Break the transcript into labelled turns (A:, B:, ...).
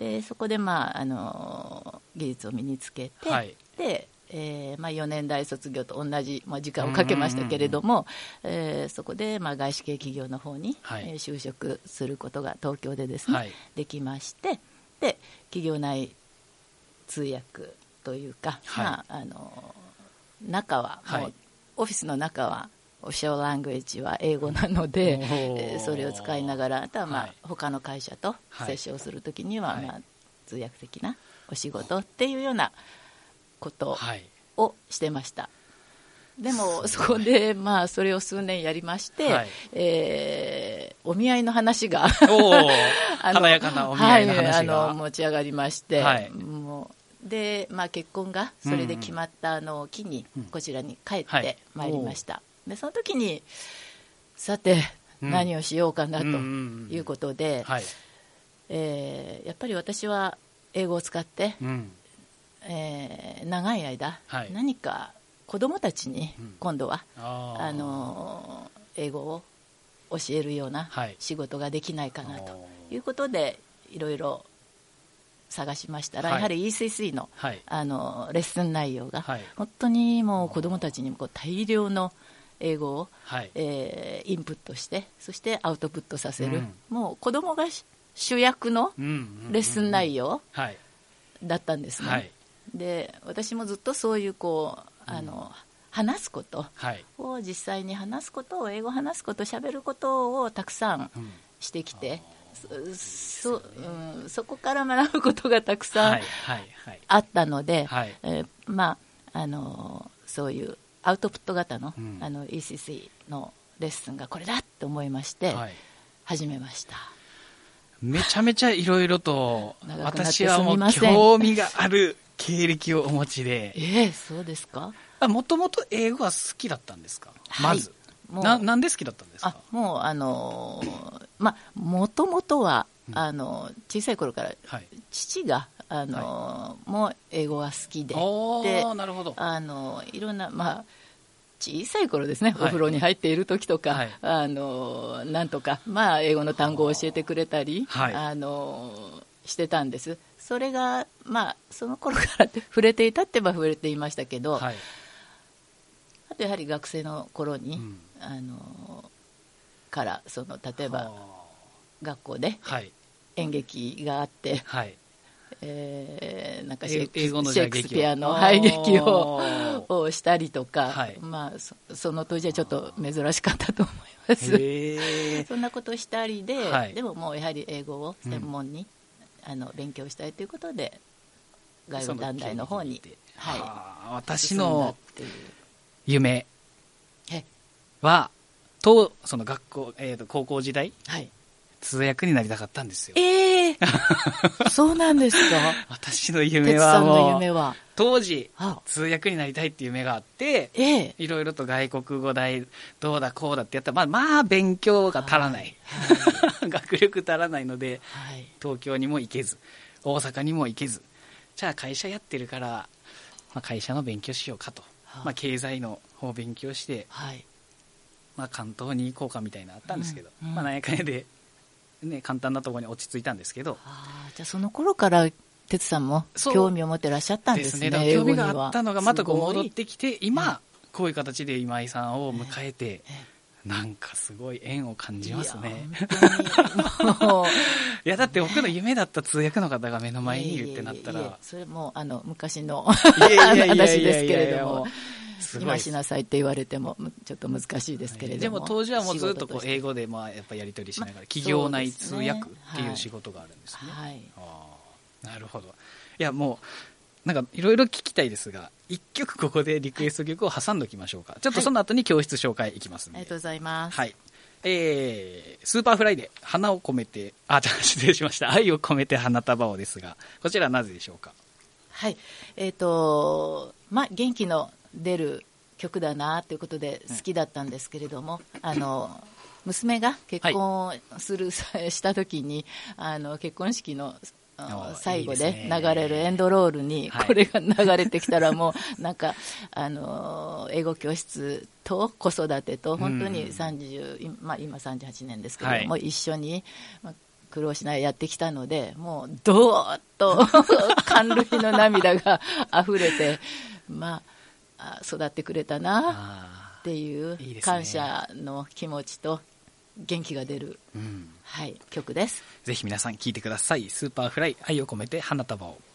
A: でそこで、技術を身につけて、
B: はい、
A: で4年大卒業と同じ、時間をかけましたけれども、そこで、外資系企業の方に、就職することが東京でですね、できまして、で企業内通訳というか、中はもう、オフィスの中はオフィシャルラングエッジは英語なので、それを使いながら、あとは、他の会社と接触するときには、通訳的なお仕事っていうようなことをしてました。でもそこで、それを数年やりまして、お見合いの話が
B: 華やかなお見合いの話が、
A: 持ち上がりまして、で結婚がそれで決まったのを機にこちらに帰ってまいりました。でその時にさて何をしようかなということで、やっぱり私は英語を使って、長い間、何か子どもたちに今度は、英語を教えるような仕事ができないかなということで、いろいろ探しましたら、やはり ECC の、レッスン内容が、本当にもう子どもたちにも大量の英語を、インプットして、そしてアウトプットさせる、もう子どもが主役のレッスン内容だったんですね。で私もずっとそういう話すことを、実際に話すことを、英語を話すこと、喋ることをたくさんしてきて、そこから学ぶことがたくさんあったので、そういうアウトプット型の、ECC のレッスンがこれだと思いまして始めました。
B: めちゃめちゃいろいろと、私はもう興味がある経歴をお持ちで。
A: そうですか。
B: もともと英語は好きだったんですか、まず。なんで好きだったんですか。
A: もうもともとは、小さい頃から、父がもう英語が好きで、
B: なるほど。
A: いろんな、小さい頃ですね、お風呂に入っている時とか、なんとか、英語の単語を教えてくれたり、してたんです。それが、その頃から触れていたってば触れていましたけど、あとやはり学生の頃に、から例えば学校で演劇があって、なんかシェイクスピアの劇をしたりとか、その当時はちょっと珍しかったと思います。そんなことをしたりで、でももうやはり英語を専門に、勉強したいということで外語短大の方に、
B: 私の夢はその学校、高校時代、通訳になりたかったんですよ。
A: そうなんですか。
B: 私の夢はもう当時通訳になりたいっていう夢があって、いろいろと外国語大どうだこうだってやったら、勉強が足らない、学力足らないので、東京にも行けず大阪にも行けず、じゃあ会社やってるから、会社の勉強しようかと、経済の方を勉強して、関東に行こうかみたいなのあったんですけど、なんやかんやで簡単なところに落ち着いたんですけど、
A: じゃあその頃から哲さんも興味を持ってらっしゃったんですね。
B: 興味があったのがまた戻ってきて、今こういう形で今井さんを迎えて、なんかすごい縁を感じますね。いやだって僕の夢だった通訳の方が目の前にいるってなったら、
A: それも昔の話ですけれども、今しなさいって言われてもちょっと難しいですけれども、
B: でも当時はもうずっと英語でやっぱやり取りしながら、企業内通訳っていう仕事があるんですね。なるほど。いやもうなんかいろいろ聞きたいですが、一曲ここでリクエスト曲を挟んでおきましょうか。ちょっとその後に教室紹介いきますので。
A: ありがとうございます。
B: スーパーフライで花を込めて、失礼しました。愛を込めて花束をですが、こちらはなぜでしょうか。
A: 元気の出る曲だなということで好きだったんですけれども、娘が結婚した時に、結婚式の最後で流れるエンドロールにこれが流れてきたら、もうなんか英語教室と子育てと本当に今38年ですけれども、一緒に苦労しないやってきたので、もうどーっと感涙の涙が溢れて、まあ、育ってくれたなっていう感謝の気持ちと元気が出る、はい、曲です。
B: ぜひ皆さん聴いてください。スーパーフライ、愛を込めて花束を。